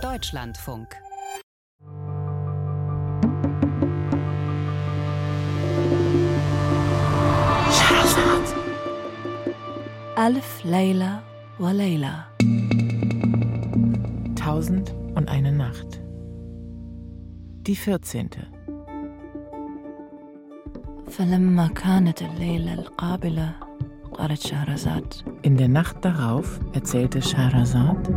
Deutschlandfunk. Alf Layla wa Layla. 1001 Nacht. Die 14. فلما كانت الليلة القابلة قالت شهرزاد. In der Nacht darauf erzählte Scheherazad: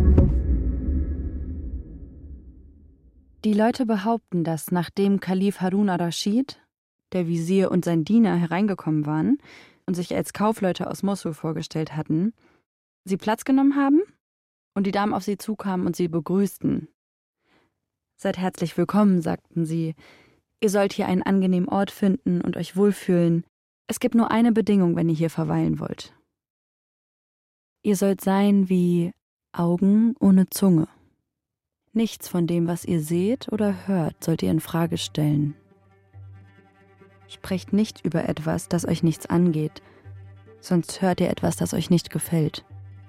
Die Leute behaupten, dass nachdem Kalif Harun ar-Raschid, der Visier und sein Diener hereingekommen waren und sich als Kaufleute aus Mosul vorgestellt hatten, sie Platz genommen haben und die Damen auf sie zukamen und sie begrüßten. Seid herzlich willkommen, sagten sie. Ihr sollt hier einen angenehmen Ort finden und euch wohlfühlen. Es gibt nur eine Bedingung, wenn ihr hier verweilen wollt. Ihr sollt sein wie Augen ohne Zunge. Nichts von dem, was ihr seht oder hört, sollt ihr in Frage stellen. Sprecht nicht über etwas, das euch nichts angeht, sonst hört ihr etwas, das euch nicht gefällt.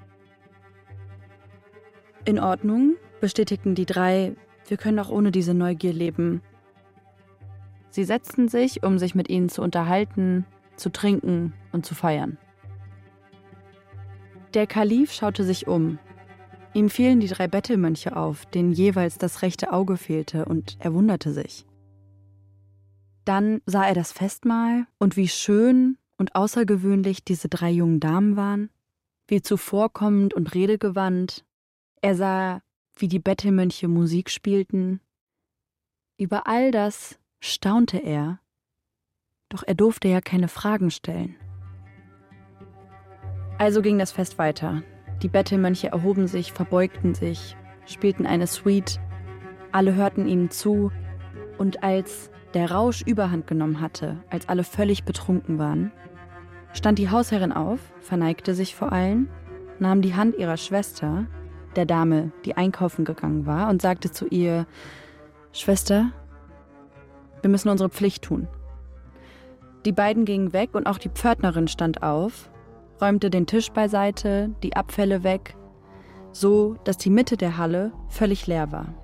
In Ordnung, bestätigten die drei, wir können auch ohne diese Neugier leben. Sie setzten sich, um sich mit ihnen zu unterhalten, zu trinken und zu feiern. Der Kalif schaute sich um. Ihm fielen die drei Bettelmönche auf, denen jeweils das rechte Auge fehlte, und er wunderte sich. Dann sah er das Festmahl und wie schön und außergewöhnlich diese drei jungen Damen waren, wie zuvorkommend und redegewandt. Er sah, wie die Bettelmönche Musik spielten. Über all das staunte er, doch er durfte ja keine Fragen stellen. Also ging das Fest weiter. Die Bettelmönche erhoben sich, verbeugten sich, spielten eine Suite, alle hörten ihnen zu, und als der Rausch Überhand genommen hatte, als alle völlig betrunken waren, stand die Hausherrin auf, verneigte sich vor allen, nahm die Hand ihrer Schwester, der Dame, die einkaufen gegangen war, und sagte zu ihr: Schwester, wir müssen unsere Pflicht tun. Die beiden gingen weg und auch die Pförtnerin stand auf, räumte den Tisch beiseite, die Abfälle weg, so dass die Mitte der Halle völlig leer war.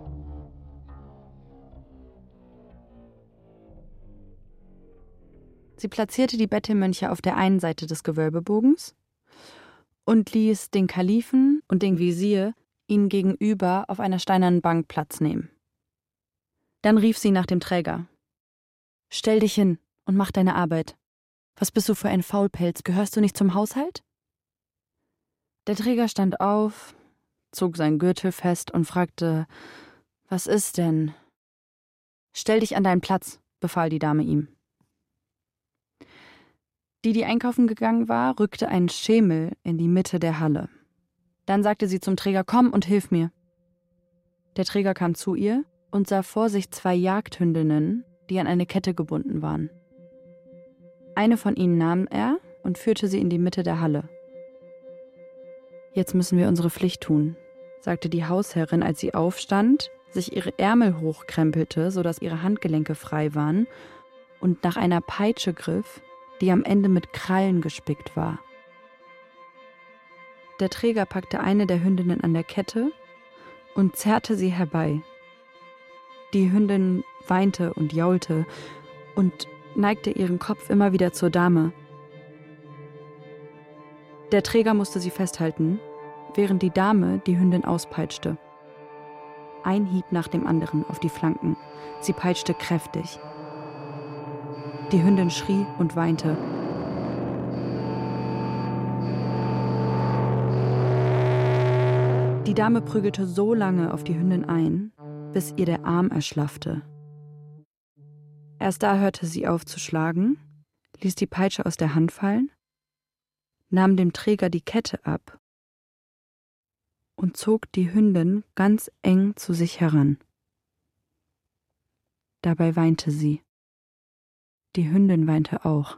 Sie platzierte die Bettelmönche auf der einen Seite des Gewölbebogens und ließ den Kalifen und den Visier ihnen gegenüber auf einer steinernen Bank Platz nehmen. Dann rief sie nach dem Träger. »Stell dich hin und mach deine Arbeit. Was bist du für ein Faulpelz? Gehörst du nicht zum Haushalt?« Der Träger stand auf, zog seinen Gürtel fest und fragte: »Was ist denn?« »Stell dich an deinen Platz«, befahl die Dame ihm. Die einkaufen gegangen war, rückte einen Schemel in die Mitte der Halle. Dann sagte sie zum Träger: »Komm und hilf mir.« Der Träger kam zu ihr und sah vor sich zwei Jagdhündinnen, die an eine Kette gebunden waren. Eine von ihnen nahm er und führte sie in die Mitte der Halle. »Jetzt müssen wir unsere Pflicht tun«, sagte die Hausherrin, als sie aufstand, sich ihre Ärmel hochkrempelte, sodass ihre Handgelenke frei waren, und nach einer Peitsche griff, die am Ende mit Krallen gespickt war. Der Träger packte eine der Hündinnen an der Kette und zerrte sie herbei. Die Hündin weinte und jaulte und neigte ihren Kopf immer wieder zur Dame. Der Träger musste sie festhalten, während die Dame die Hündin auspeitschte. Ein Hieb nach dem anderen auf die Flanken. Sie peitschte kräftig. Die Hündin schrie und weinte. Die Dame prügelte so lange auf die Hündin ein, bis ihr der Arm erschlaffte. Erst da hörte sie auf zu schlagen, ließ die Peitsche aus der Hand fallen, nahm dem Träger die Kette ab und zog die Hündin ganz eng zu sich heran. Dabei weinte sie. Die Hündin weinte auch.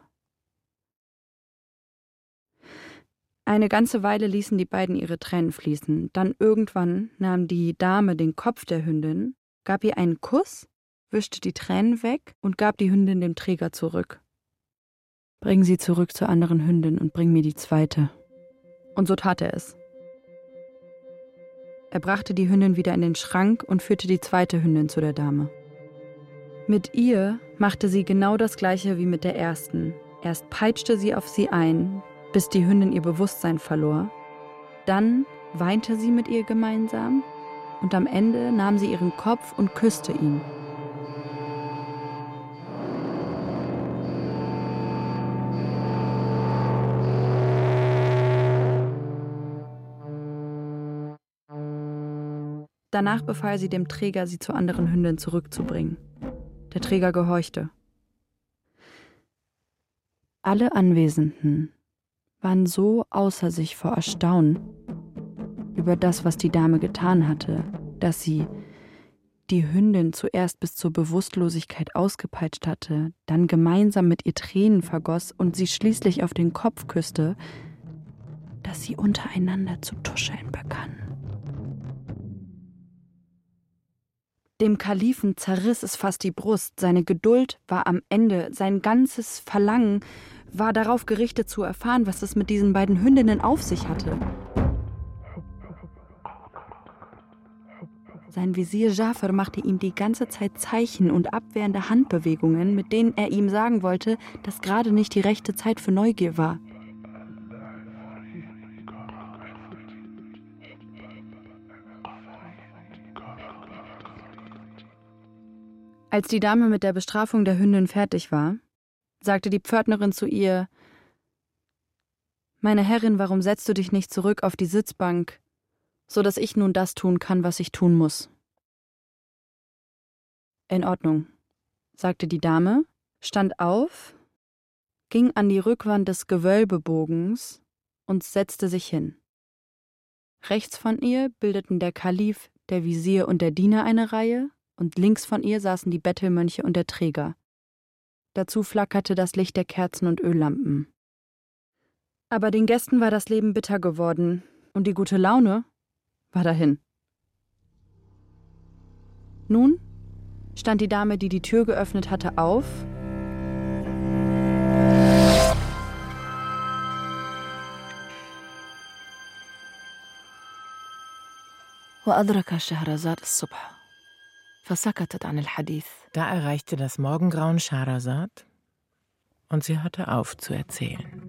Eine ganze Weile ließen die beiden ihre Tränen fließen. Dann irgendwann nahm die Dame den Kopf der Hündin, gab ihr einen Kuss, wischte die Tränen weg und gab die Hündin dem Träger zurück. »Bring sie zurück zur anderen Hündin und bring mir die zweite.« Und so tat er es. Er brachte die Hündin wieder in den Schrank und führte die zweite Hündin zu der Dame. Mit ihr machte sie genau das Gleiche wie mit der ersten. Erst peitschte sie auf sie ein, bis die Hündin ihr Bewusstsein verlor. Dann weinte sie mit ihr gemeinsam und am Ende nahm sie ihren Kopf und küsste ihn. Danach befahl sie dem Träger, sie zur anderen Hündin zurückzubringen. Der Träger gehorchte. Alle Anwesenden waren so außer sich vor Erstaunen über das, was die Dame getan hatte, dass sie die Hündin zuerst bis zur Bewusstlosigkeit ausgepeitscht hatte, dann gemeinsam mit ihr Tränen vergoss und sie schließlich auf den Kopf küsste, dass sie untereinander zu tuscheln begannen. Dem Kalifen zerriss es fast die Brust, seine Geduld war am Ende, sein ganzes Verlangen war darauf gerichtet zu erfahren, was es mit diesen beiden Hündinnen auf sich hatte. Sein Visier Jafar machte ihm die ganze Zeit Zeichen und abwehrende Handbewegungen, mit denen er ihm sagen wollte, dass gerade nicht die rechte Zeit für Neugier war. Als die Dame mit der Bestrafung der Hündin fertig war, sagte die Pförtnerin zu ihr: »Meine Herrin, warum setzt du dich nicht zurück auf die Sitzbank, so dass ich nun das tun kann, was ich tun muss?« »In Ordnung«, sagte die Dame, stand auf, ging an die Rückwand des Gewölbebogens und setzte sich hin. Rechts von ihr bildeten der Kalif, der Visier und der Diener eine Reihe, und links von ihr saßen die Bettelmönche und der Träger. Dazu flackerte das Licht der Kerzen und Öllampen. Aber den Gästen war das Leben bitter geworden und die gute Laune war dahin. Nun stand die Dame, die die Tür geöffnet hatte, auf وأدرك شهرزاد الصبح فسكتت عن الحديث. Da erreichte das Morgengrauen Schehersad und sie hörte auf zu erzählen.